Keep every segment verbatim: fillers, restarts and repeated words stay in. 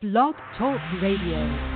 Blog Talk Radio.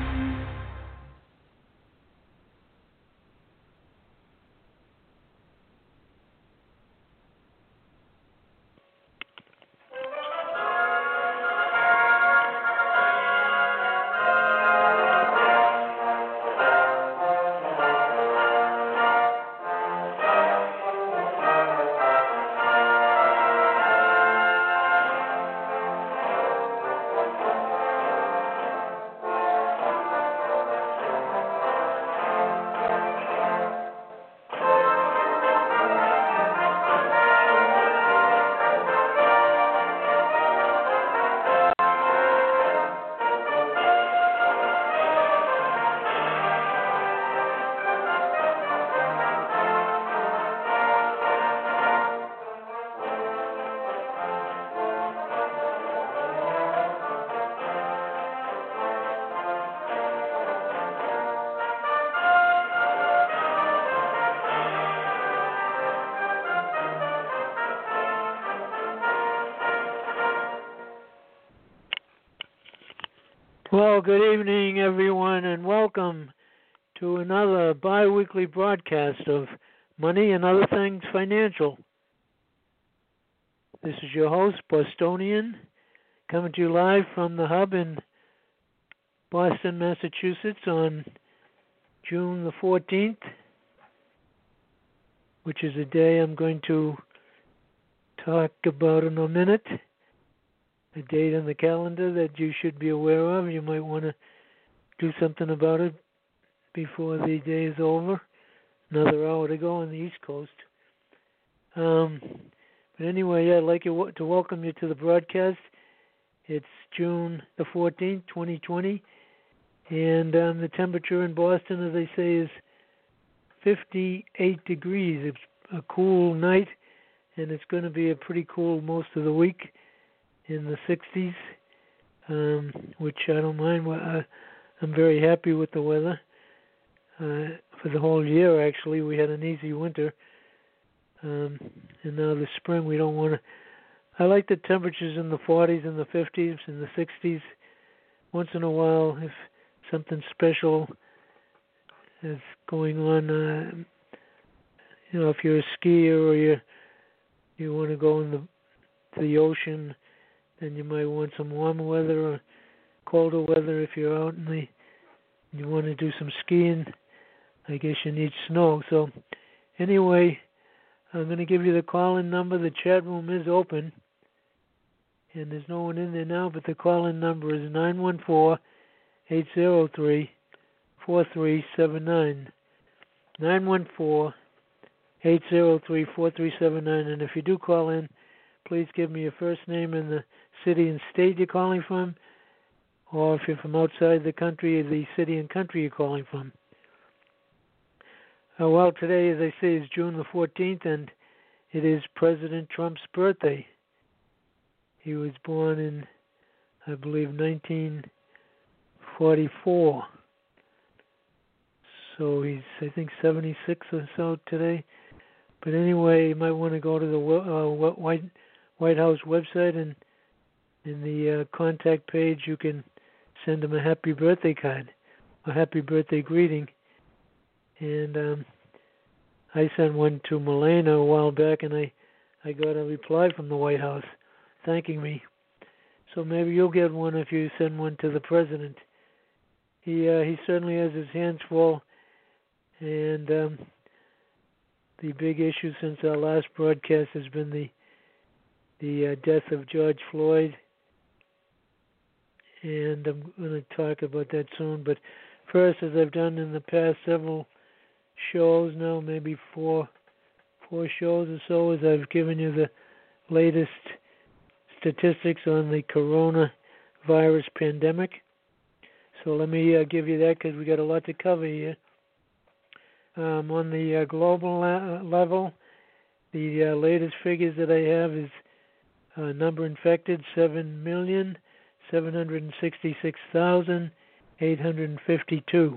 Well, good evening, everyone, and welcome to another bi-weekly broadcast of Money and Other Things Financial. This is your host, Bostonian, coming to you live from the hub in Boston, Massachusetts on June the fourteenth, which is a day I'm going to talk about in a minute. A date on the calendar that you should be aware of. You might want to do something about it before the day is over. Another hour to go on the East Coast. Um, but anyway, yeah, I'd like you to welcome you to the broadcast. It's June the fourteenth, twenty twenty, and um, the temperature in Boston, as I say, is fifty-eight degrees. It's a cool night, and it's going to be a pretty cool most of the week. In the sixties, um, which I don't mind. I, I'm very happy with the weather. Uh, for the whole year, actually, we had an easy winter. Um, and now the spring, we don't want to... I like the temperatures in the forties and the fifties and the sixties. Once in a while, if something special is going on, uh, you know, if you're a skier or you you want to go in the to the ocean, then you might want some warmer weather or colder weather. If you're out in the, you want to do some skiing, I guess you need snow. So anyway, I'm going to give you the call-in number. The chat room is open, and there's no one in there now, but the call-in number is nine one four, eight zero three, four three seven nine. nine one four, eight zero three, four three seven nine. And if you do call in, please give me your first name and the city and state you're calling from, or if you're from outside the country, the city and country you're calling from. Uh, well, today, as I say, is June the fourteenth, and it is President Trump's birthday. He was born in, I believe, nineteen forty-four. So he's, I think, seventy-six or so today. But anyway, you might want to go to the uh, White White House website, and in the uh, contact page, you can send him a happy birthday card, a happy birthday greeting. And um, I sent one to Milena a while back, and I, I got a reply from the White House thanking me. So maybe you'll get one if you send one to the president. He uh, he certainly has his hands full, and um, the big issue since our last broadcast has been the the uh, death of George Floyd, and I'm going to talk about that soon. But first, as I've done in the past several shows now, maybe four four shows or so, as I've given you the latest statistics on the coronavirus pandemic. So let me uh, give you that, because we got a lot to cover here. Um, on the uh, global la- level, the uh, latest figures that I have is uh, number infected, seven million, seven hundred sixty-six thousand, eight hundred fifty-two.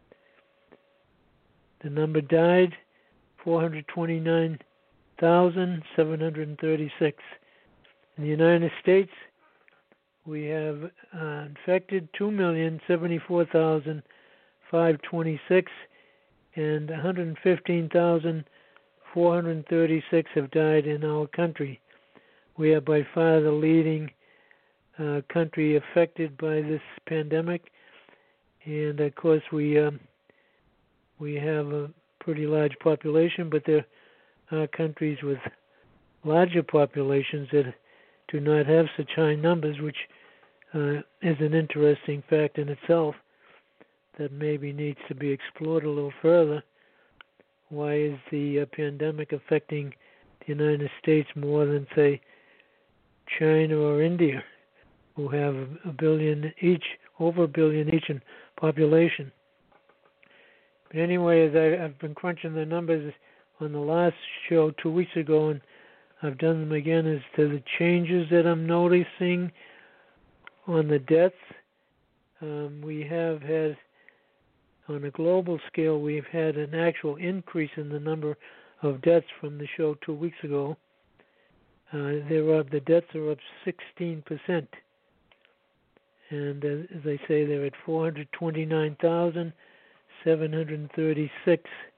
The number died, four hundred twenty-nine thousand, seven hundred thirty-six. In the United States, we have uh, infected two million seventy-four thousand five hundred twenty-six, and one hundred fifteen thousand four hundred thirty-six have died in our country. We are by far the leading uh, country affected by this pandemic, and of course we um, we have a pretty large population, but there are countries with larger populations that do not have such high numbers, which uh, is an interesting fact in itself that maybe needs to be explored a little further. Why is the uh, pandemic affecting the United States more than, say, China or India, who have a billion each, over a billion each in population? But anyway, as I, I've been crunching the numbers on the last show two weeks ago, and I've done them again as to the changes that I'm noticing on the deaths. Um, we have had, on a global scale, we've had an actual increase in the number of deaths from the show two weeks ago. Uh, they're up, the deaths are up sixteen percent. And uh, as I say, they're at four hundred twenty-nine thousand seven hundred thirty-six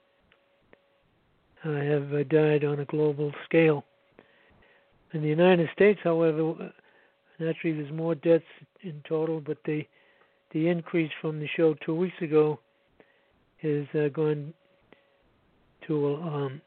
uh, have uh, died on a global scale. In the United States, however, naturally there's more deaths in total, but the the increase from the show two weeks ago is uh, gone to um,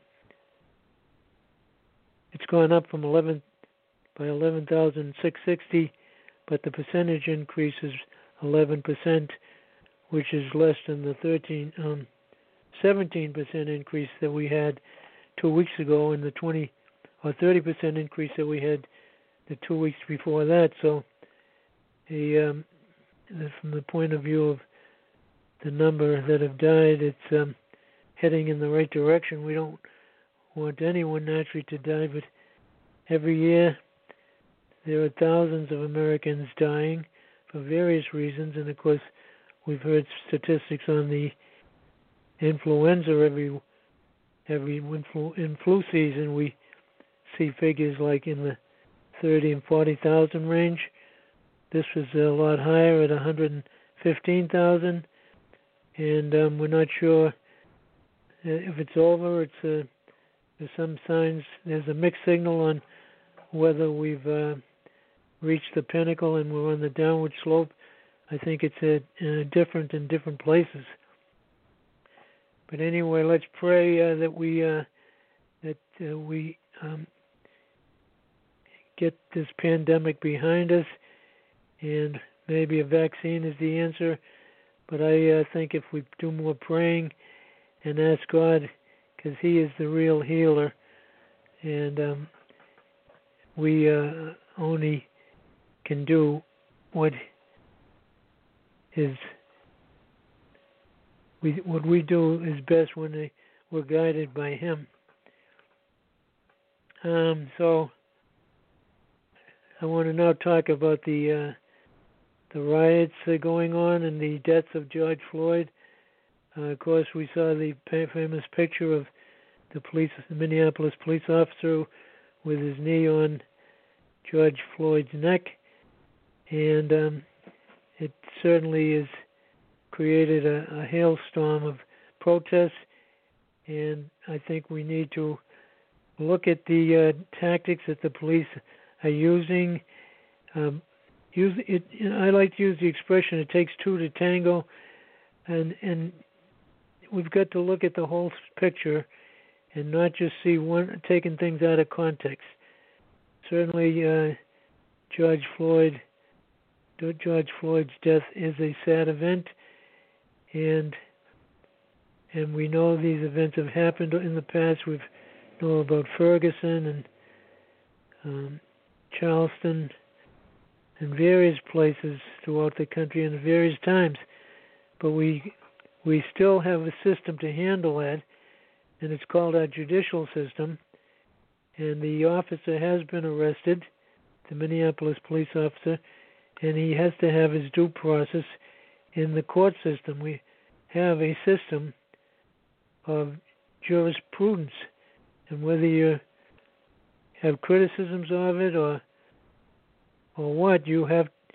it's gone up from eleven by eleven thousand six hundred sixty, but the percentage increase is eleven percent, which is less than the thirteen, um, seventeen percent increase that we had two weeks ago, and the twenty or thirty percent increase that we had the two weeks before that. So, the, um, from the point of view of the number that have died, it's um, heading in the right direction. We don't want anyone naturally to die, but every year there are thousands of Americans dying for various reasons, and of course we've heard statistics on the influenza. Every every influ, in flu season we see figures like in the thirty and forty thousand range. This was a lot higher at one hundred fifteen thousand, and um, we're not sure if it's over. It's a, there's some signs. There's a mixed signal on whether we've uh, reached the pinnacle and we're on the downward slope. I think it's a, uh, different in different places. But anyway, let's pray uh, that we uh, that uh, we um, get this pandemic behind us, and maybe a vaccine is the answer. But I uh, think if we do more praying and ask God, because He is the real healer, and um, we uh, only can do what is we what we do is best when they, we're guided by Him. Um, so I want to now talk about the uh, the riots uh, going on and the deaths of George Floyd. Uh, of course, we saw the famous picture of the police, the Minneapolis police officer, with his knee on George Floyd's neck, and um, it certainly has created a, a hailstorm of protests. And I think we need to look at the uh, tactics that the police are using. Um, use it. You know, I like to use the expression "it takes two to tango," and and we've got to look at the whole picture and not just see one taking things out of context. Certainly, uh, George Floyd, George Floyd's death is a sad event, and and we know these events have happened in the past. We know about Ferguson and um, Charleston and various places throughout the country and at various times, but we we still have a system to handle that, and it's called our judicial system. And the officer has been arrested, the Minneapolis police officer, and he has to have his due process in the court system. We have a system of jurisprudence, and whether you have criticisms of it or or what, you have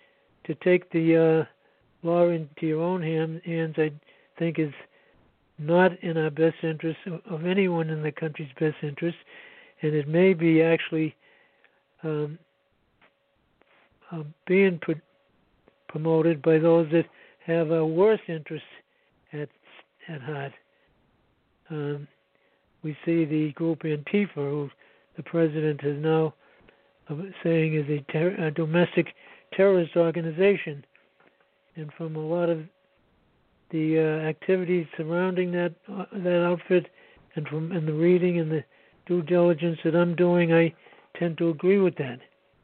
to take the uh, law into your own hand, hands, I think, is not in our best interest, of anyone in the country's best interest, and it may be actually um, uh, being pr- promoted by those that have a worse interest at at heart. Um, we see the group Antifa, who the president is now uh, saying is a, ter- a domestic terrorist organization, and from a lot of the uh, activities surrounding that uh, that outfit, and from and the reading and the due diligence that I'm doing, I tend to agree with that.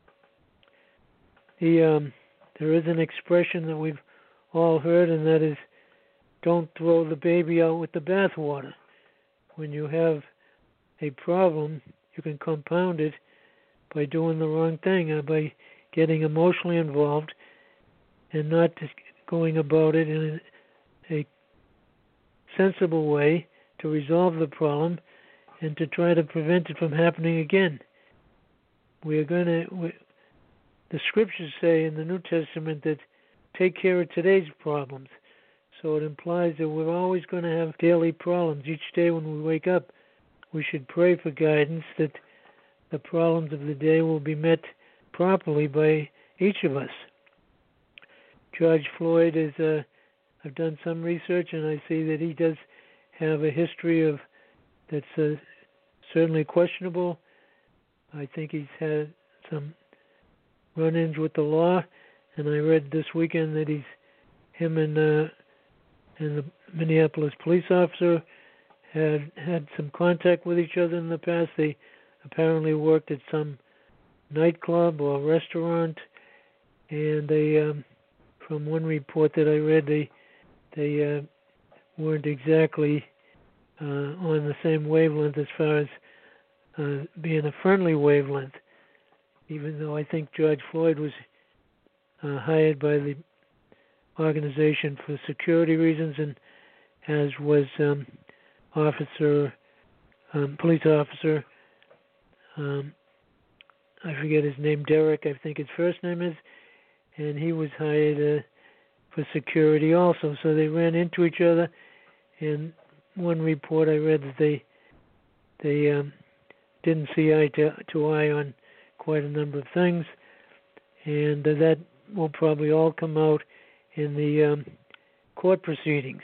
The um, there is an expression that we've all heard, and that is, "Don't throw the baby out with the bathwater." When you have a problem, you can compound it by doing the wrong thing, uh, by getting emotionally involved and not just going about it in a, a sensible way to resolve the problem and to try to prevent it from happening again. We are going to, we, the scriptures say in the New Testament that take care of today's problems. So it implies that we're always going to have daily problems. Each day when we wake up, we should pray for guidance that the problems of the day will be met properly by each of us. George Floyd is, uh, I've done some research, and I see that he does have a history of that's uh, certainly questionable. I think he's had some run-ins with the law, and I read this weekend that he's him and uh, and the Minneapolis police officer had had some contact with each other in the past. They apparently worked at some nightclub or restaurant, and they, um, from one report that I read, they they uh, weren't exactly uh, on the same wavelength as far as uh, being a friendly wavelength. Even though I think George Floyd was uh, hired by the organization for security reasons, and as was um, officer, um, police officer, um, I forget his name, Derek, I think his first name is, and he was hired uh, for security also. So they ran into each other, and one report I read that they they um, didn't see eye to, to eye on quite a number of things, and uh, that will probably all come out in the um, court proceedings.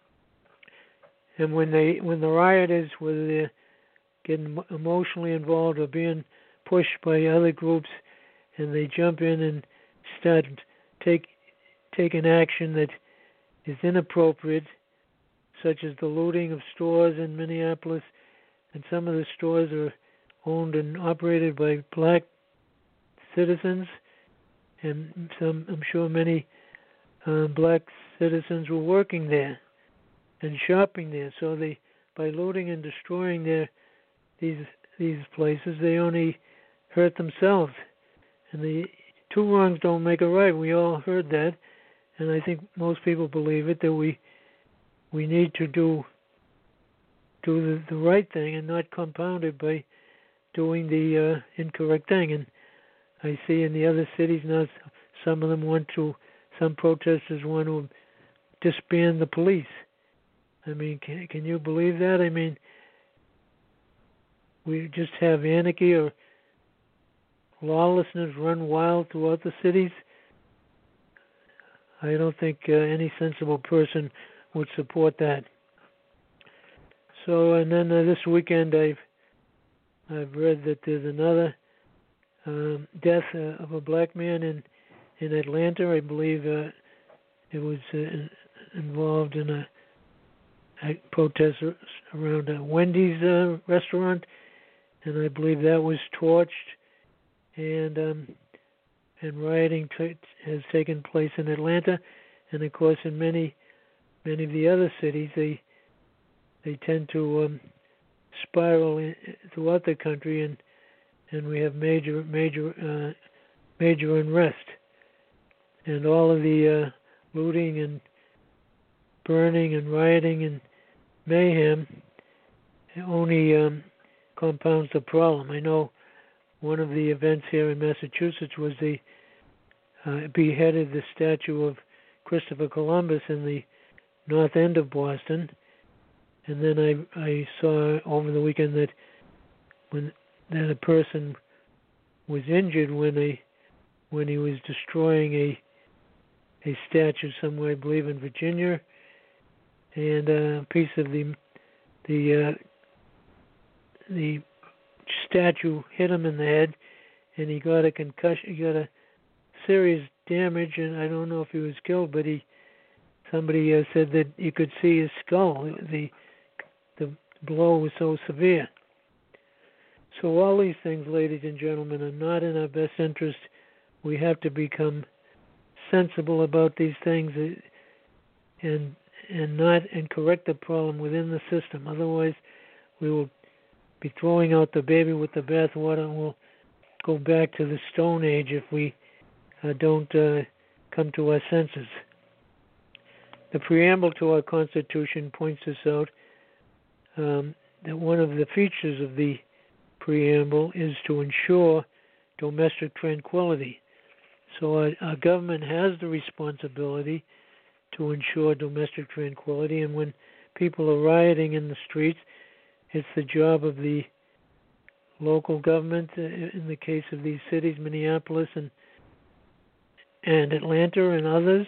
And when they when the rioters, whether they're getting emotionally involved or being pushed by other groups, and they jump in and start take taking action that is inappropriate, such as the looting of stores in Minneapolis, and some of the stores are owned and operated by black citizens, and some, I'm sure many uh, black citizens were working there and shopping there. So they, by looting and destroying their these these places, they only hurt themselves. And the two wrongs don't make a right. We all heard that, and I think most people believe it, that we we need to do do the, the right thing and not compound it by doing the uh, incorrect thing. And I see in the other cities now, some of them want to, some protesters want to disband the police. I mean, can, can you believe that? I mean, we just have anarchy or lawlessness run wild throughout the cities. I don't think uh, any sensible person would support that. So, and then uh, this weekend I've I've read that there's another um, death uh, of a black man in in Atlanta. I believe uh, it was uh, involved in a, a protest around a Wendy's uh, restaurant, and I believe that was torched, and um, and rioting t- has taken place in Atlanta, and of course in many many of the other cities they they tend to um, spiral in, throughout the country, and and we have major major uh, major unrest, and all of the uh, looting and burning and rioting and mayhem only um, compounds the problem. I know one of the events here in Massachusetts was the uh, beheaded the statue of Christopher Columbus in the north end of Boston. And then I I saw over the weekend that when that a person was injured when a when he was destroying a a statue somewhere, I believe in Virginia, and a piece of the the uh, the statue hit him in the head, and he got a concussion. He got a serious damage, and I don't know if he was killed, but he somebody uh, said that you could see his skull. The the blow was so severe. So all these things, ladies and gentlemen, are not in our best interest. We have to become sensible about these things and and not and correct the problem within the system. Otherwise, we will be throwing out the baby with the bathwater, and we'll go back to the Stone Age if we uh, don't uh, come to our senses. The preamble to our Constitution points this out, um, that one of the features of the preamble is to ensure domestic tranquility. So our, our government has the responsibility to ensure domestic tranquility, and when people are rioting in the streets, it's the job of the local government, uh, in the case of these cities, Minneapolis and and Atlanta and others.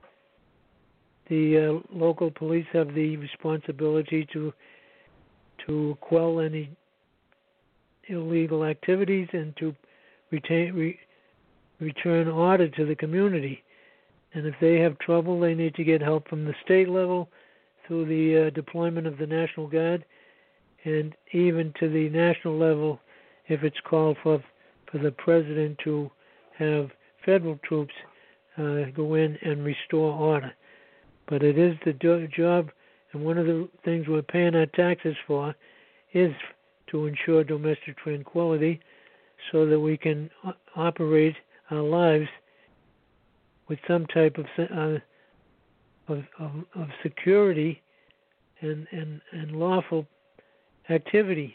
The uh, local police have the responsibility to to quell any illegal activities and to retain, re, return order to the community. And if they have trouble, they need to get help from the state level through the uh, deployment of the National Guard, and even to the national level if it's called for for the president to have federal troops uh, go in and restore order. But it is the do- job, and one of the things we're paying our taxes for is to ensure domestic tranquility so that we can o- operate our lives with some type of uh, of, of, of security and, and, and lawful activity.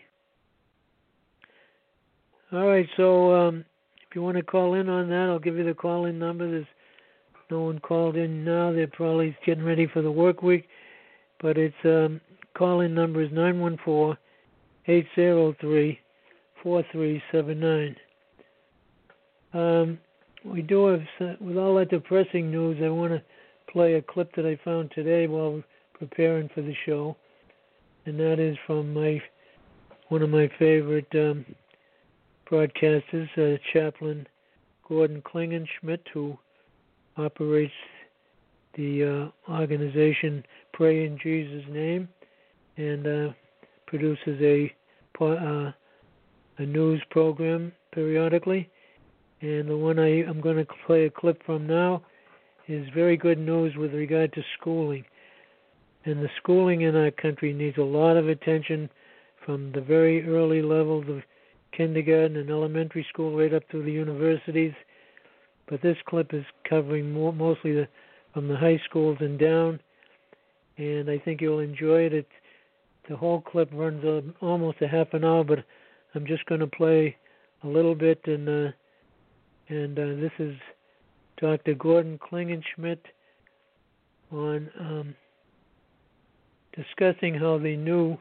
All right, so um, if you want to call in on that, I'll give you the call-in number. There's no one called in now. They're probably getting ready for the work week. But it's um, call-in number is nine one four, eight zero three, four three seven nine. Um, we do have, with all that depressing news, I want to play a clip that I found today while preparing for the show, and that is from my one of my favorite um, broadcasters, uh, Chaplain Gordon Klingenschmidt, who operates the uh, organization Pray in Jesus' Name, and uh, produces a uh, a news program periodically. And the one I, I'm going to play a clip from now is very good news with regard to schooling. And the schooling in our country needs a lot of attention from the very early levels of kindergarten and elementary school right up through the universities. But this clip is covering more, mostly the, from the high schools and down, and I think you'll enjoy it. It's, the whole clip runs uh, almost a half an hour, but I'm just going to play a little bit, and uh, and uh, this is Doctor Gordon Klingenschmidt on um, discussing how the new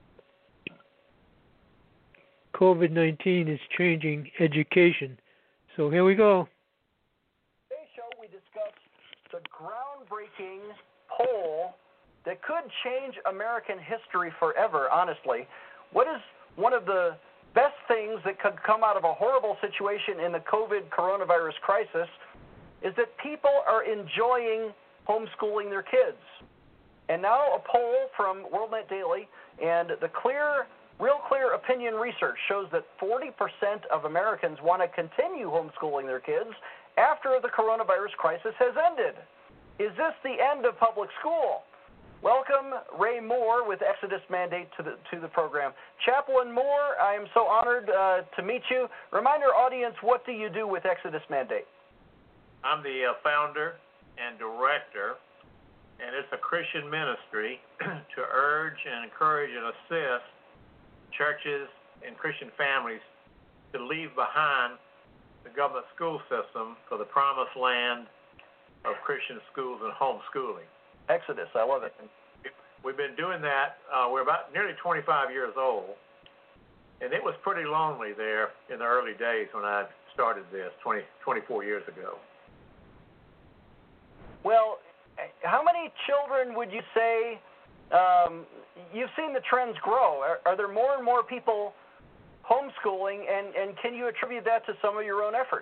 COVID nineteen is changing education. So here we go. Today's show we discuss the groundbreaking poll that could change American history forever, honestly. What is one of the best things that could come out of a horrible situation in the COVID coronavirus crisis is that people are enjoying homeschooling their kids. And now a poll from WorldNet Daily and the clear, real clear opinion research shows that forty percent of Americans want to continue homeschooling their kids after the coronavirus crisis has ended. Is this the end of public school? Welcome, Ray Moore with Exodus Mandate to the to the program. Chaplain Moore, I am so honored uh, to meet you. Remind our audience, what do you do with Exodus Mandate? I'm the uh, founder and director, and it's a Christian ministry to urge and encourage and assist churches and Christian families to leave behind the government school system for the promised land of Christian schools and homeschooling. Exodus, I love it. We've been doing that. Uh, we're about nearly twenty-five years old, and it was pretty lonely there in the early days when I started this twenty, twenty-four years ago. Well, how many children would you say, um, you've seen the trends grow. Are, are there more and more people homeschooling, and, and can you attribute that to some of your own efforts?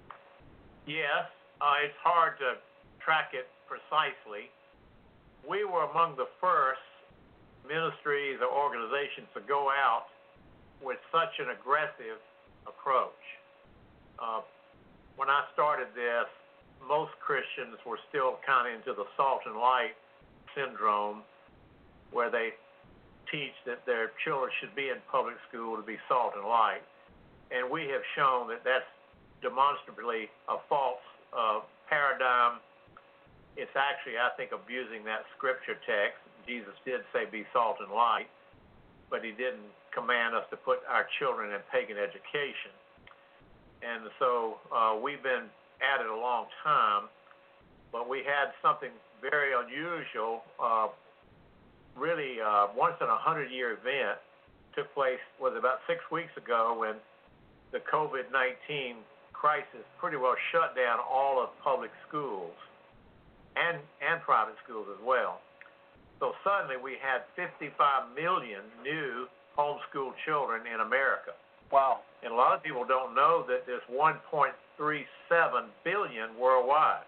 Yes, uh, it's hard to track it precisely. We were among the first ministries or organizations to go out with such an aggressive approach. Uh, when I started this, most Christians were still kind of into the salt and light syndrome, where they teach that their children should be in public school to be salt and light. And we have shown that that's demonstrably a false uh, paradigm. It's actually, I think, abusing that scripture text. Jesus did say be salt and light, but he didn't command us to put our children in pagan education. And so uh, we've been at it a long time, but we had something very unusual, uh, really uh, once in a hundred-year event took place, was about six weeks ago when the COVID nineteen crisis pretty well shut down all of public schools and, and private schools as well. So suddenly we had fifty-five million new homeschool children in America. Wow. And a lot of people don't know that there's one point three seven billion worldwide.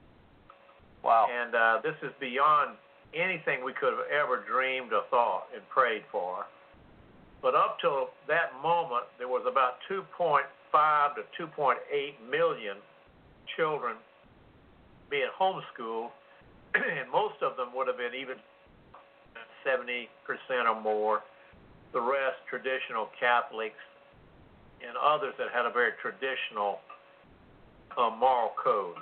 Wow. And uh, this is beyond anything we could have ever dreamed or thought and prayed for. But up till that moment, there was about two point five to two point eight million children being homeschooled, and most of them would have been even seventy percent or more, the rest traditional Catholics and others that had a very traditional uh, moral code.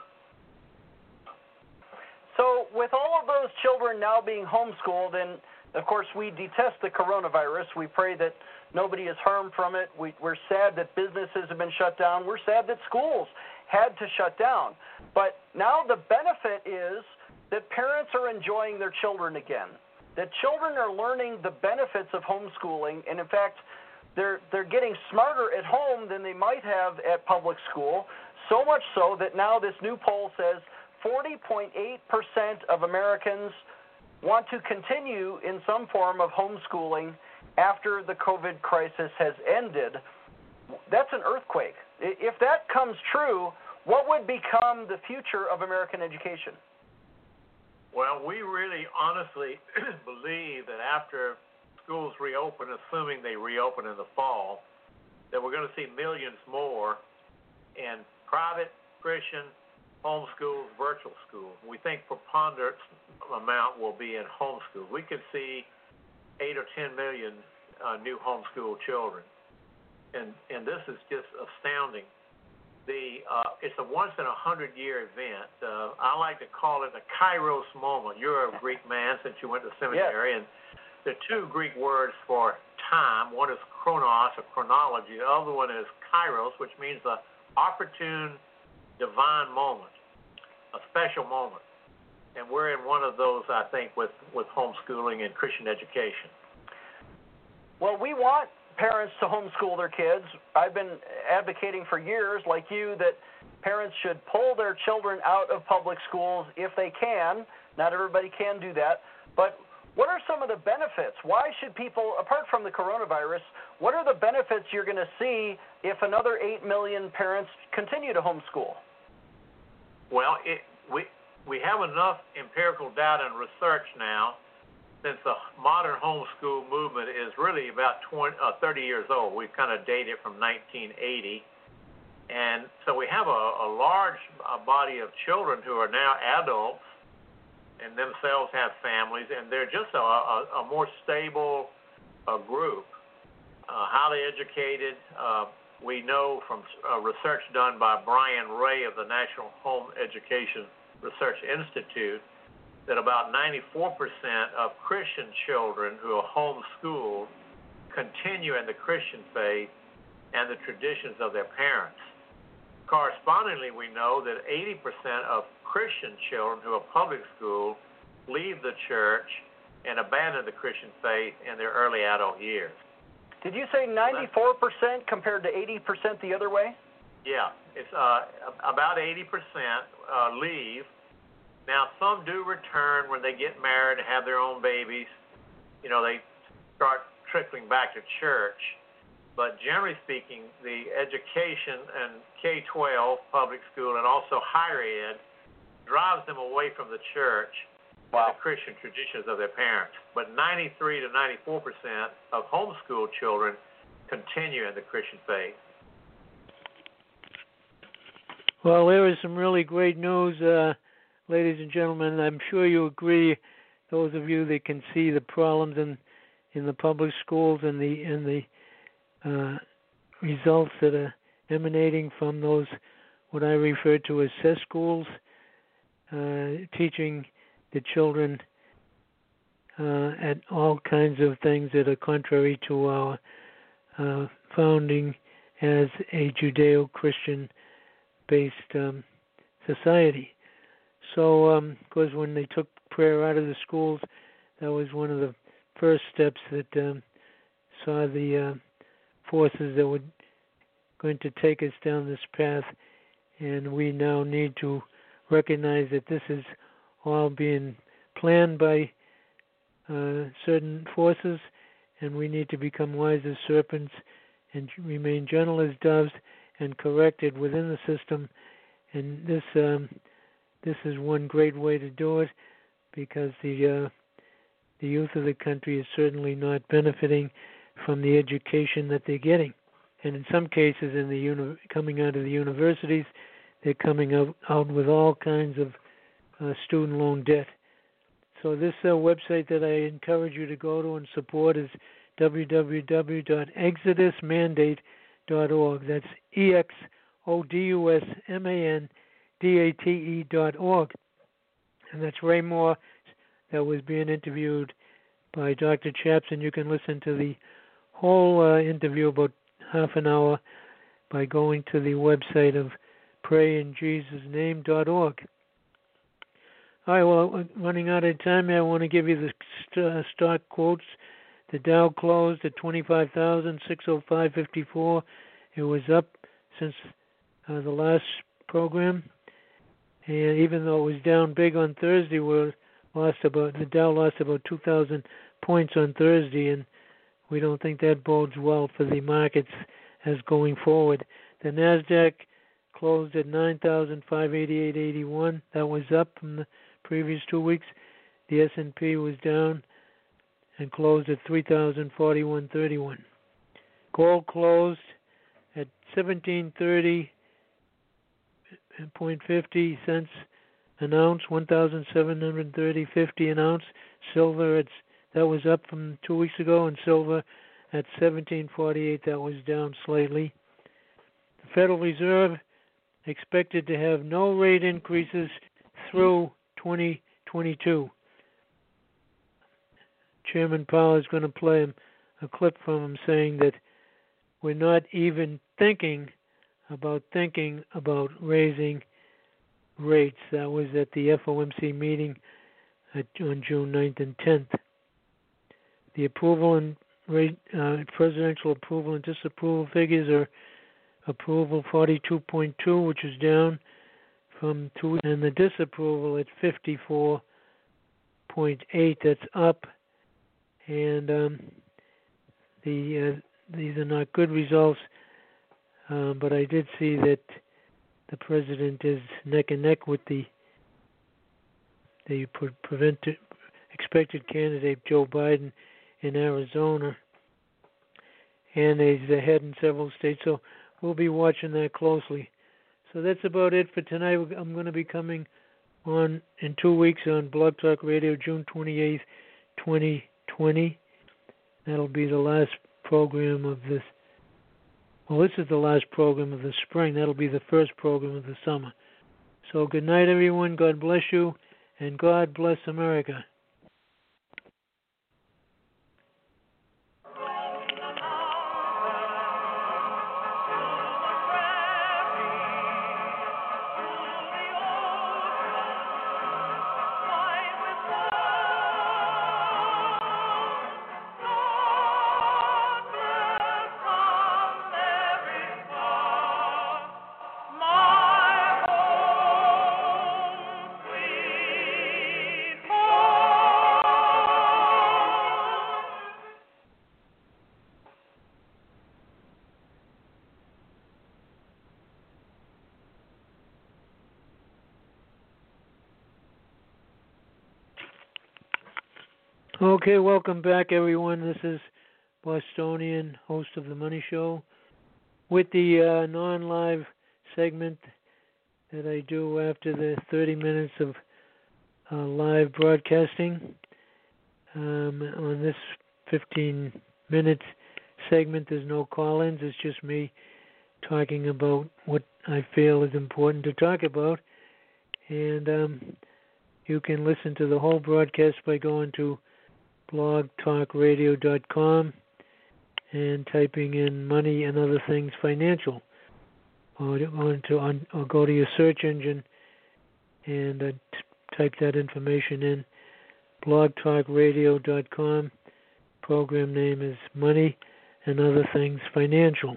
So with all of those children now being homeschooled, and of course we detest the coronavirus, we pray that nobody is harmed from it. We, we're sad that businesses have been shut down. We're sad that schools had to shut down. But now the benefit is that parents are enjoying their children again, that children are learning the benefits of homeschooling, and in fact, they're, they're getting smarter at home than they might have at public school, so much so that now this new poll says forty point eight percent of Americans want to continue in some form of homeschooling after the COVID crisis has ended. That's an earthquake. If that comes true, what would become the future of American education? Well, we really honestly believe that after schools reopen, assuming they reopen in the fall, that we're going to see millions more in private, Christian, homeschools, virtual schools. We think preponderant amount will be in homeschool. We could see eight or ten million uh, new homeschool children, and and this is just astounding. The uh, it's a once in a hundred year event. Uh, I like to call it a Kairos moment. You're a Greek man since you went to seminary, yes. and the two Greek words for time. One is chronos, or chronology. The other one is Kairos, which means the opportune, divine moment, a special moment. And we're in one of those, I think, with, with homeschooling and Christian education. Well, we want parents to homeschool their kids. I've been advocating for years, like you, that parents should pull their children out of public schools if they can. Not everybody can do that. But what are some of the benefits? Why should people, apart from the coronavirus, what are the benefits you're going to see if another eight million parents continue to homeschool? Well, it, we we have enough empirical data and research now, since the modern homeschool movement is really about twenty, uh, thirty years old. We've kind of dated from nineteen eighty. And so we have a, a large uh, body of children who are now adults and themselves have families, and they're just a, a, a more stable uh, group, uh, highly educated. Uh, we know from uh, research done by Brian Ray of the National Home Education Research Institute that about ninety-four percent of Christian children who are homeschooled continue in the Christian faith and the traditions of their parents. Of correspondingly, we know that eighty percent of Christian children who are public school leave the church and abandon the Christian faith in their early adult years. Did you say ninety-four percent compared to eighty percent the other way? Yeah, it's uh, about eighty percent uh, leave. Now, some do return when they get married and have their own babies. You know, they start trickling back to church. But generally speaking, the education and K twelve, public school, and also higher ed drives them away from the church wow. and the Christian traditions of their parents. But ninety-three to ninety-four percent of homeschool children continue in the Christian faith. Well, there is some really great news, uh, ladies and gentlemen. I'm sure you agree, those of you that can see the problems in in the public schools and the and the uh, results that are emanating from those what I refer to as cesspools, uh, teaching the children uh, at all kinds of things that are contrary to our uh, founding as a Judeo-Christian based um, society. So, um, of course, when they took prayer out of the schools, that was one of the first steps that um, saw the uh, forces that were going to take us down this path, and we now need to recognize that this is all being planned by uh, certain forces, and we need to become wise as serpents and remain gentle as doves and corrected within the system. And this um, this is one great way to do it, because the uh, the youth of the country is certainly not benefiting from the education that they're getting. And in some cases, in the uni- coming out of the universities, they're coming out, out with all kinds of uh, student loan debt. So this uh, website that I encourage you to go to and support is w w w dot exodus mandate dot org. That's E X O D U S M A N D A T E dot org. And that's Ray Moore that was being interviewed by Doctor Chaps, and you can listen to the whole uh, interview, about half an hour, by going to the website of pray in jesus name dot org. All right, well, running out of time here, I want to give you the st- stock quotes. The Dow closed at twenty-five thousand six hundred five point five four. It was up since uh, the last program. And even though it was down big on Thursday, we lost about the Dow lost about two thousand points on Thursday, and we don't think that bodes well for the markets as going forward. The Nasdaq closed at nine thousand five hundred eighty-eight point eight one. That was up from the previous two weeks. The S and P was down and closed at three thousand forty-one point three one. Gold closed at seventeen thirty point five zero cents an ounce, one thousand seven hundred thirty point five zero an ounce. Silver, it's that was up from two weeks ago, and silver at seventeen forty-eight, that was down slightly. The Federal Reserve expected to have no rate increases through twenty twenty-two. Chairman Powell is going to play him a clip from him saying that we're not even thinking about thinking about raising rates. That was at the F O M C meeting at, on June ninth and tenth. The approval and rate, uh, presidential approval and disapproval figures are approval forty-two point two, which is down from two, and the disapproval at fifty-four point eight, that's up. And um, the uh, these are not good results, uh, but I did see that the president is neck and neck with the the pre- prevented, expected candidate Joe Biden in Arizona, and he's ahead in several states. So we'll be watching that closely. So that's about it for tonight. I'm going to be coming on in two weeks on Blog Talk Radio, June twenty-eighth, twenty twenty. That'll be the last program of this. Well, this is the last program of the spring. That'll be the first program of the summer. So good night, everyone. God bless you, and God bless America. Okay, welcome back, everyone. This is Bostonian, host of The Money Show, with the uh, non-live segment that I do after the thirty minutes of uh, live broadcasting. Um, on this fifteen-minute segment, there's no call-ins. It's just me talking about what I feel is important to talk about. And um, you can listen to the whole broadcast by going to blog talk radio dot com and typing in money and other things financial, or on to on, or go to your search engine and uh, t- type that information in. blog talk radio dot com. Program name is Money and Other Things Financial.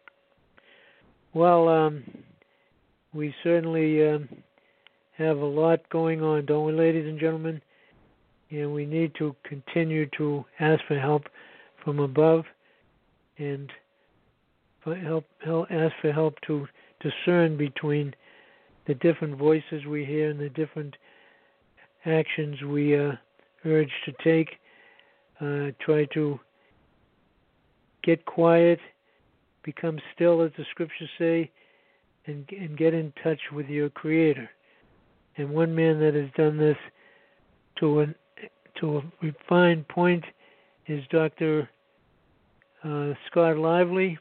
Well, um, we certainly um, have a lot going on, don't we, ladies and gentlemen? And we need to continue to ask for help from above and for help, help ask for help to discern between the different voices we hear and the different actions we uh, urge to take. Uh, try to get quiet, become still, as the scriptures say, and, and get in touch with your Creator. And one man that has done this to an to a refined point is Doctor Uh, Scott Lively,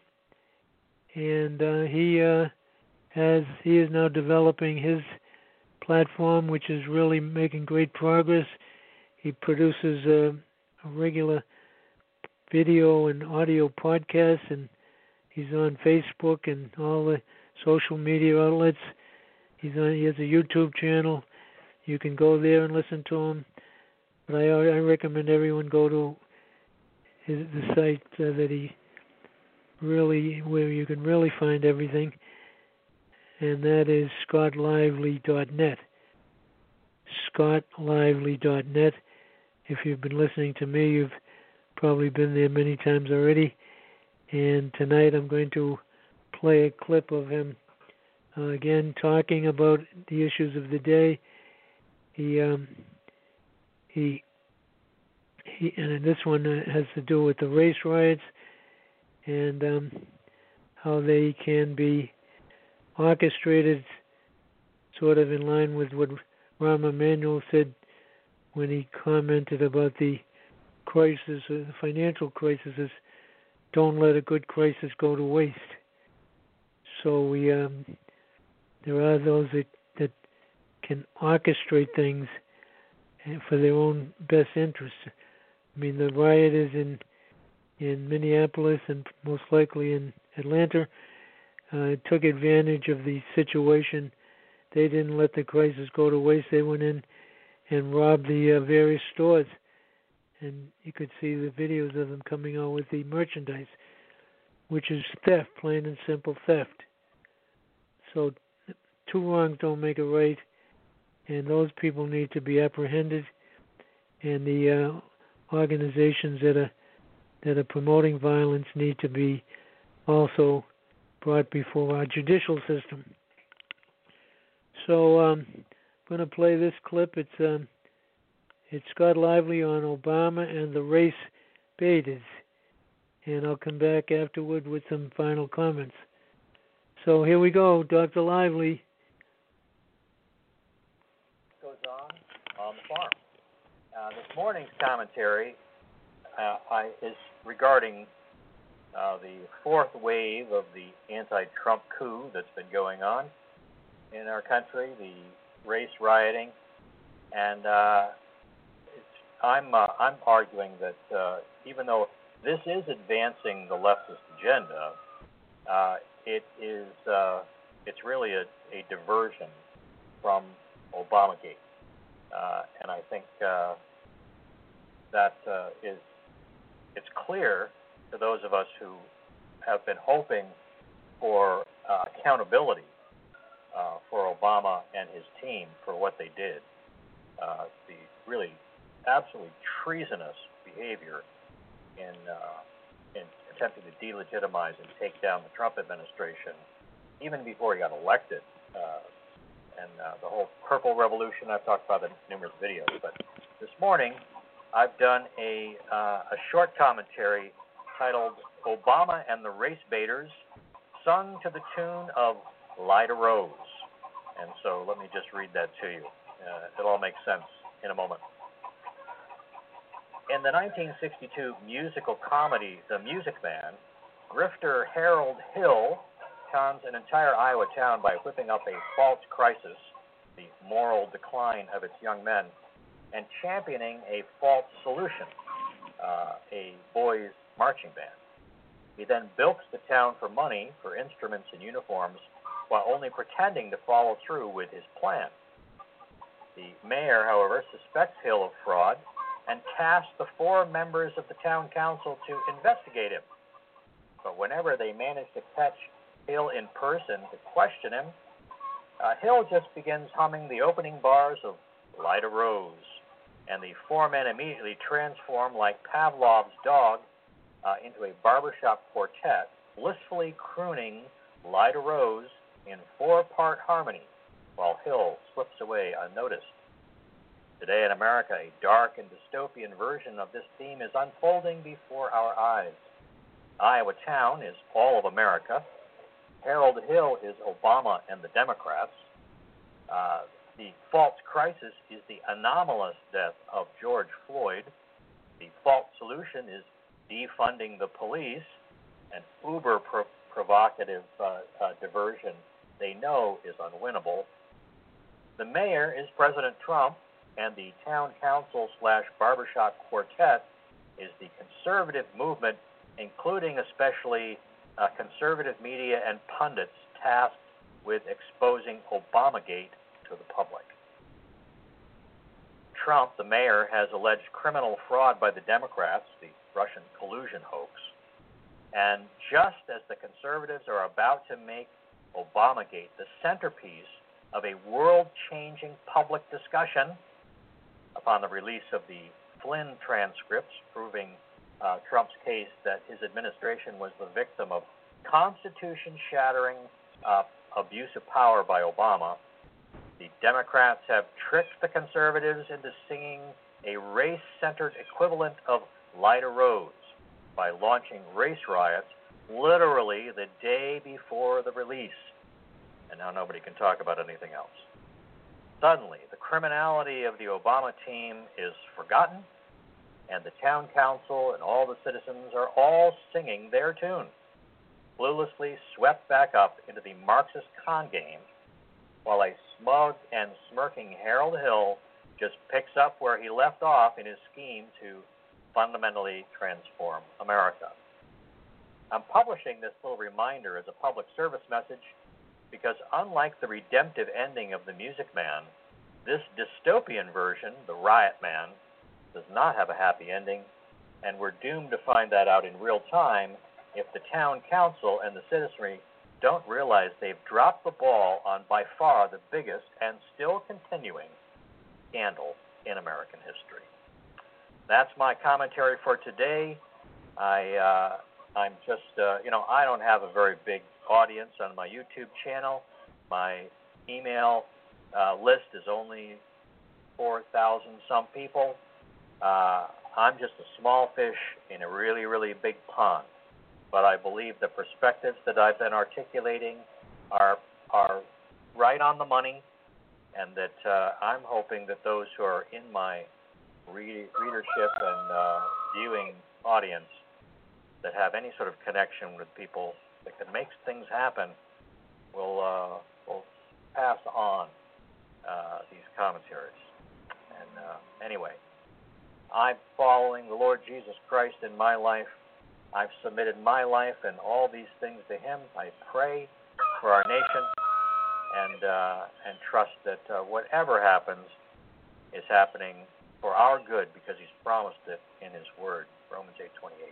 and uh, he uh, has he is now developing his platform, which is really making great progress. He produces a, a regular video and audio podcasts, and he's on Facebook and all the social media outlets. He's on. He has a YouTube channel. You can go there and listen to him. But I, I recommend everyone go to his, the site uh, that he really, where you can really find everything, and that is scott lively dot net. scott lively dot net. If you've been listening to me, you've probably been there many times already. And tonight I'm going to play a clip of him uh, again talking about the issues of the day. He um, he he, and this one has to do with the race riots and um, how they can be orchestrated, sort of in line with what Rahm Emanuel said when he commented about the crisis, uh, the financial crisis, is don't let a good crisis go to waste. So we, um, there are those that, that can orchestrate things for their own best interests. I mean, the riot is in in Minneapolis and most likely in Atlanta. Uh, took advantage of the situation. They didn't let the crisis go to waste. They went in and robbed the uh, various stores. And you could see the videos of them coming out with the merchandise, which is theft, plain and simple theft. So two wrongs don't make a right, and those people need to be apprehended. And the uh, organizations that are that are promoting violence need to be also brought before our judicial system. So um, I'm going to play this clip. It's um, it's Scott Lively on Obama and the race baiters, and I'll come back afterward with some final comments. So here we go, Doctor Lively. Goes on on the farm. Uh, this morning's commentary uh, I, is regarding uh, the fourth wave of the anti-Trump coup that's been going on in our country, the race rioting, and uh, it's, I'm uh, I'm arguing that uh, even though this is advancing the leftist agenda, uh, it is uh, it's really a, a diversion from Obamagate, uh, and I think uh, that uh, is it's clear to those of us who have been hoping for uh, accountability uh, for Obama and his team for what they did, uh, the really absolutely treasonous behavior in uh, in attempting to delegitimize and take down the Trump administration, even before he got elected, uh, and uh, the whole purple revolution. I've talked about in numerous videos, but this morning I've done a, uh, a short commentary titled Obama and the Race Baiters, sung to the tune of Lyda Rose. And so let me just read that to you. Uh, it all makes sense in a moment. In the nineteen sixty-two musical comedy, The Music Man, grifter Harold Hill cons an entire Iowa town by whipping up a false crisis, the moral decline of its young men, and championing a false solution, uh, a boys' marching band. He then bilks the town for money for instruments and uniforms while only pretending to follow through with his plan. The mayor, however, suspects Hill of fraud and tasks the four members of the town council to investigate him. But whenever they manage to catch Hill in person to question him, uh, Hill just begins humming the opening bars of Lyda Rose, and the four men immediately transform like Pavlov's dog uh, into a barbershop quartet, blissfully crooning Lyda Rose in four-part harmony, while Hill slips away unnoticed. Today in America, a dark and dystopian version of this theme is unfolding before our eyes. Iowa Town is all of America. Harold Hill is Obama and the Democrats. Uh, the false crisis is the anomalous death of George Floyd. The false solution is defunding the police, an uber pro- provocative uh, uh, diversion they know is unwinnable. The mayor is President Trump, and the town council slash barbershop quartet is the conservative movement, including especially uh, conservative media and pundits tasked with exposing Obamagate to the public. Trump, the mayor, has alleged criminal fraud by the Democrats, the Russian collusion hoax. And just as the conservatives are about to make Obamagate the centerpiece of a world-changing public discussion upon the release of the Flynn transcripts proving uh, Trump's case that his administration was the victim of constitution-shattering uh, abuse of power by Obama, the Democrats have tricked the conservatives into singing a race-centered equivalent of Lyda Rose by launching race riots literally the day before the release. And now nobody can talk about anything else. Suddenly, the criminality of the Obama team is forgotten, and the town council and all the citizens are all singing their tune, cluelessly swept back up into the Marxist con game, while a smug and smirking Harold Hill just picks up where he left off in his scheme to fundamentally transform America. I'm publishing this little reminder as a public service message because unlike the redemptive ending of The Music Man, this dystopian version, The Riot Man, does not have a happy ending, and we're doomed to find that out in real time if the town council and the citizenry don't realize they've dropped the ball on by far the biggest and still continuing scandal in American history. That's my commentary for today. I, uh, I'm just, uh, you know, I don't have a very big audience on my YouTube channel. My email uh, list is only four thousand some people. Uh, I'm just a small fish in a really, really big pond. But I believe the perspectives that I've been articulating are are right on the money, and that uh, I'm hoping that those who are in my read, readership and uh, viewing audience that have any sort of connection with people that can make things happen will uh, will pass on uh, these commentaries. And uh, anyway, I'm following the Lord Jesus Christ in my life. I've submitted my life and all these things to Him. I pray for our nation and uh, and trust that uh, whatever happens is happening for our good because He's promised it in His Word, Romans eight twenty-eight.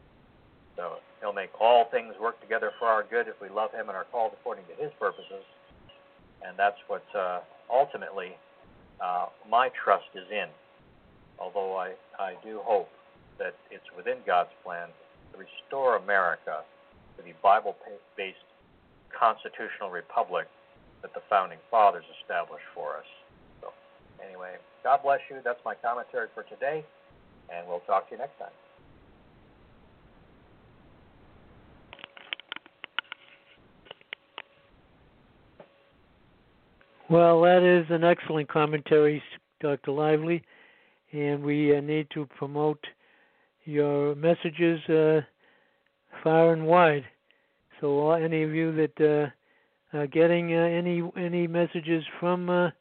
So He'll make all things work together for our good if we love Him and are called according to His purposes. And that's what uh, ultimately uh, my trust is in. Although I, I do hope that it's within God's plan to restore America to the Bible-based constitutional republic that the Founding Fathers established for us. So anyway, God bless you. That's my commentary for today. and we'll talk to you next time. Well, that is an excellent commentary, Doctor Lively, and we uh, need to promote your messages uh, far and wide. So, uh, any of you that uh, are getting uh, any any messages from uh,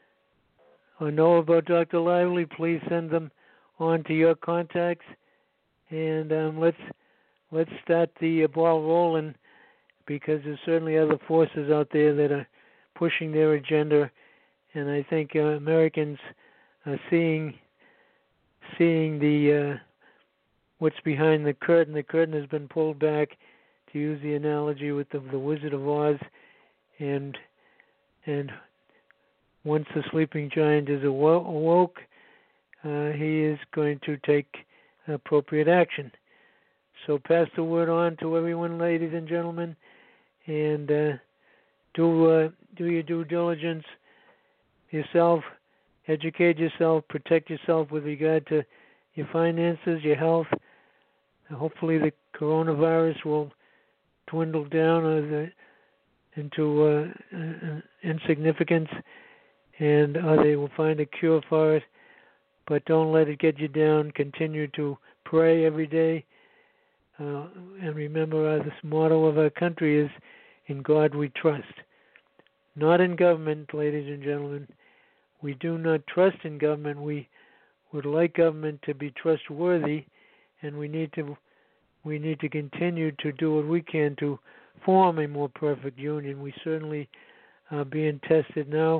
or know about Doctor Lively, please send them on to your contacts, and um, let's let's start the uh, ball rolling, because there's certainly other forces out there that are pushing their agenda, and I think uh, Americans are seeing seeing the uh, what's behind the curtain. The curtain has been pulled back, to use the analogy with the, the Wizard of Oz, and and once the sleeping giant is awo- awoke, uh, he is going to take appropriate action. So pass the word on to everyone, ladies and gentlemen, and uh, do uh, do your due diligence yourself, educate yourself, protect yourself with regard to your finances, your health. Hopefully the coronavirus will dwindle down or the, into uh, uh, insignificance, and uh, they will find a cure for it. But don't let it get you down. Continue to pray every day. Uh, and remember, uh, this motto of our country is, "In God we trust." Not in government, ladies and gentlemen. We do not trust in government. We would like government to be trustworthy, and we need to we need to continue to do what we can to form a more perfect union. We certainly are being tested now,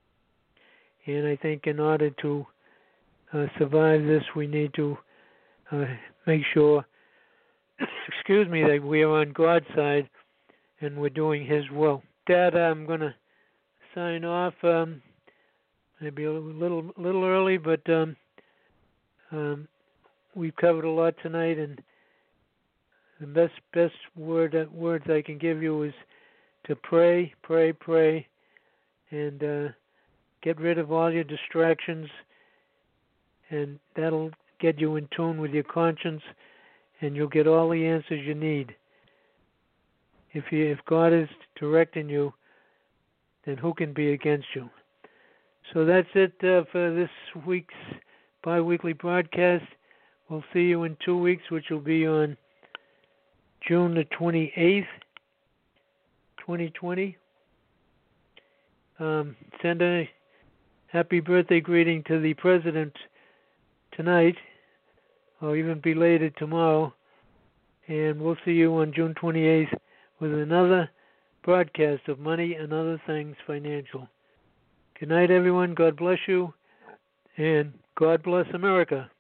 and I think in order to uh, survive this, we need to uh, make sure, excuse me, that we are on God's side and we're doing His will. Dad, I'm going to sign off. Um, maybe a little little early, but um, um, we've covered a lot tonight, and the best best word uh, words I can give you is to pray, pray, pray, and uh, get rid of all your distractions, and that'll get you in tune with your conscience, and you'll get all the answers you need. If you, if God is directing you, then who can be against you? So that's it uh, for this week's bi-weekly broadcast. We'll see you in two weeks, which will be on June the twenty-eighth, twenty twenty. Um, send a happy birthday greeting to the President tonight, or even belated tomorrow. And we'll see you on June twenty-eighth with another broadcast of Money and Other Things Financial. Good night, everyone. God bless you, and God bless America.